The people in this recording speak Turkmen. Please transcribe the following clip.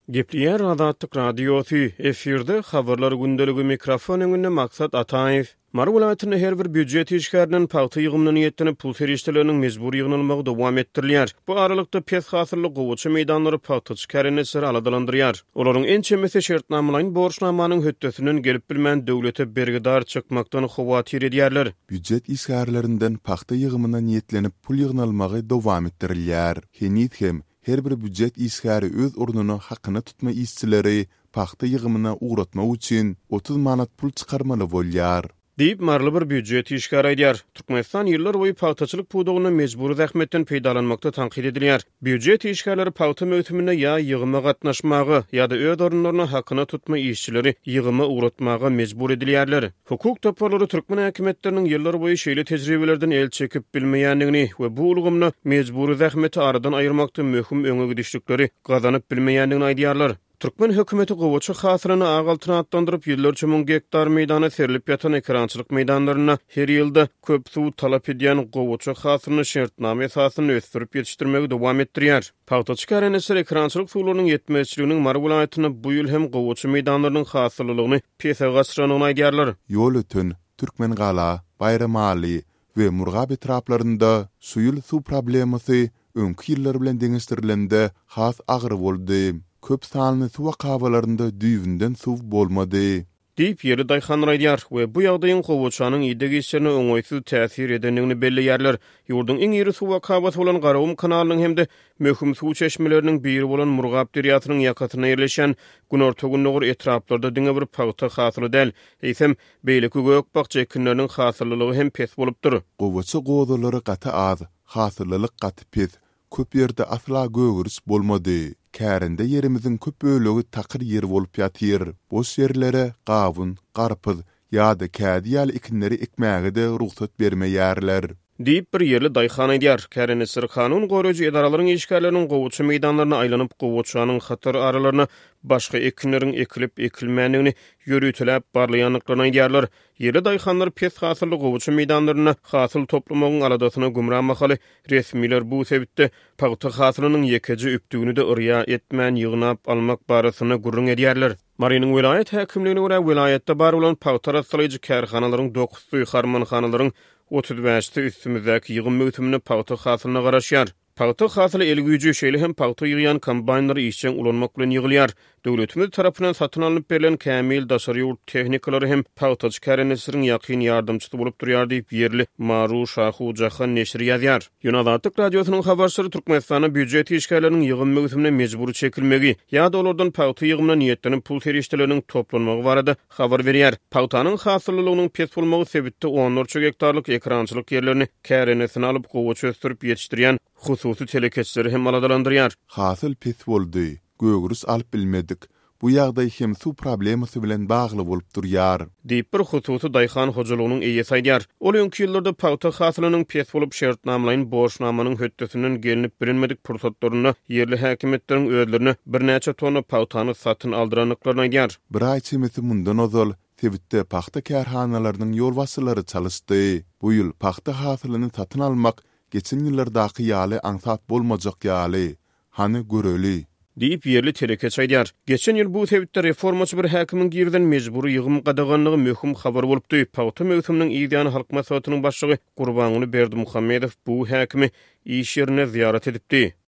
Gepliyer Azadlyk radiosu efirde habarlar gündeligi mikrofon öňünde maksat Ataev. Mar vilayatyny her bir büdjet işgärinin paýty ýygymyny niýetini pul ferişdeleriniň mezbur ýygynylmagy dowam etdirilýär. Bu aralykda pes hasyrly gowuçy meýdanlary paýty kärenetsleri aladandyrýar. Olaryň en çemesi şertnamalaryň borçnamanyň hötdesinden gelip bilmän döwlete bergidar çykmakdan howatyr edýärler. Büdjet işgärlerinden paýty ýygymyna niýetlenip pul ýygynylmagy dowam etdirilýär. Henithem her bir büdjet işgäri öz urnuny hakyny tutma işçileri paýty ýygymyna uğratma üçin 30 manat pul çykarmaly bolýar. Deyip marly bir büdjet işgär aýdýar. Türkmenistan ýyllar boýy paýtaçylyk pudugyny mezburi zähmetden peýdalanmakda tanqid edilýär. Büdjet işgärleri paýta möhümine ýa ýygyma gatnaşmagy ýa-da öz orunlaryny hakyna tutma işçileri ýygyma uğratmaga mezbur edilýärler. Hukuk toparlary türkmen häkimetleriniň ýyllar boýy şeýle tejribelerden el çekip bilmeýänligini we bu ulgumny mezburi zähmeti aradan aýyrmakda möhüm öňe gidişlikleri gazanyp bilmeýänligini aýdýarlar. Türkmen hökümeti gowuçy hasyryny agaltyna atlandyryp ýyllarça 1000 hektar meýdana serilip ýatan ekrançylyk meýdanlaryna her ýylda köp suw talap edýän gowuçy hasyryny şertname esasyny ösdürip ýetişdirmegi dowam etdirýär. Paýtaçy kärenetsleri ekrançylyk suwlarynyň ýetmezçiliginiň mar vilayatyna bu ýyl hem gowuçy meýdanlarynyň hasyrlylygyny pese gaçyranyny aýdýarlar. Ýol ötün Türkmen Gala, Bayramaly we Murgab etraplarynda suýul suw problemasy öňki ýyllar bilen deňeşdirilende has agyr boldy. Köp sanly suwa kabalarında düýünden suw bolmady. Deyip ýeri daýhan raýdýar we bu ýagdaýyň gowuçanyň ýydygy işlerine öňoýsuz täsir edenligini belleýärler. Ýurdun iň ýeri suwa kabasy bolan Garawum kanalynyň hemde möhüm suw çeşmeleriniň biri bolan Murgab deriýasynyň ýakatyna ýerleşen Günortagun nogur etraplarda diňe bir paýta hasyrly däl. Eýsem beýleki gökbakça ekinleriniň hasyrlylygy hem pes bolupdyr. Gowuçy gowdalary gaty az, hasyrlylyk gaty pes. Köp ýerde asla göwürs bolmady. Kärinde ýerimiziň köp bölegi takyr ýer bolup ýatyr. Boş ýerlere gawun, garpyz ýa-da kädiýal ekinleri ekmäge de ruhsat bermeýärler. Deyip bir ýerli daýhan aýdýar. Kärenetsleri kanun goraýjy edaralaryň işgärleriniň gowuçy meýdanlaryna aýlanyp gowuçanyň hatar aralaryna başga ekinleriň ekilip ekilmänligini ýörütläp barlaýanlyklaryny aýdýarlar. Ýerli daýhanlar pes hasyrly gowuçy meýdanlaryna hasyl toplamagyň aladasyna gumranmahaly resmiler bu sebitde paýta hasyrynyň ýekeji üpdügini de ırya etmän ýygnap almak barasyna gurrun edýärler. Marynyň vilayet häkimligine görä vilayetde bar bolan paýta rasalaýjy kärhanalaryň 9 suý harmanhanaryň 35-te üstümizdäki ýygym möhümine paýta hasyryna garaşýar. Paýta hasyry el güýji şeýle hem paýta ýygýan kombaynlary işçiň ulanmak bilen ýygylýar. Döwletimiz tarapyndan satyn alynyp berilen kämil daşary ýurt tehnikalary hem paýtaçy kärenetsleriniň ýakyn ýardymçysy bolup durýar diýip ýerli Maru Şahu Jahan neşri ýazýar. Ýunazatlyk radiosynyň habarçylary Türkmenistana büdjet işgärleriniň ýygym möhümine mezburi çekilmegi ýa-da olardan paýta ýygymyna niýetlenip pul ferişdeleriniň toplanmagy barada habar berýär. Paýtanyň hasyrlylygynyň pes bolmagy sebitde 14 hektarlyk ekrançylyk ýerlerini kärenetsine alyp gowuçy ösdürip ýetişdirýän hususy telekeçleri hem aladalandyrýar. Hasyl pes boldy. Göwürs alyp bilmedik. Bu ýagdaý hem suw problemasy bilen bagly bolup durýar. Diýip bir hususy daýhan hojalygynyň eýesi aýdýar. Ol öňki ýyllarda paýta hasyrynyň pes bolup şertnamalaryň borçnamanyň hötdesinden gelinip bilinmedik pursatlaryna ýerli häkimetleriň özlerine bir näçe tonna paýtany satyn aldyranyklaryny aýdýar. Bir aý çemeti mundan ozal sebitde paýta kärhanalarynyň ýolbasçylary çalyşdy. Bu ýyl paýta hasyryny satyn almak geçen ýyllardaky ýaly ansat bolmajak ýaly. Hany göreli. Deyip ýerli telekeç aýdýar. Geçen ýyl bu sebitde reformaçy bir häkimiň girden mezburi ýygym gadaganlygy möhüm habar bolupdy. Paýta möhüminiň ýygyny halk maslahatynyň başlygy Gurbanyny Berdimuhammedow bu häkimi iş ýerine ziyaret edipdi.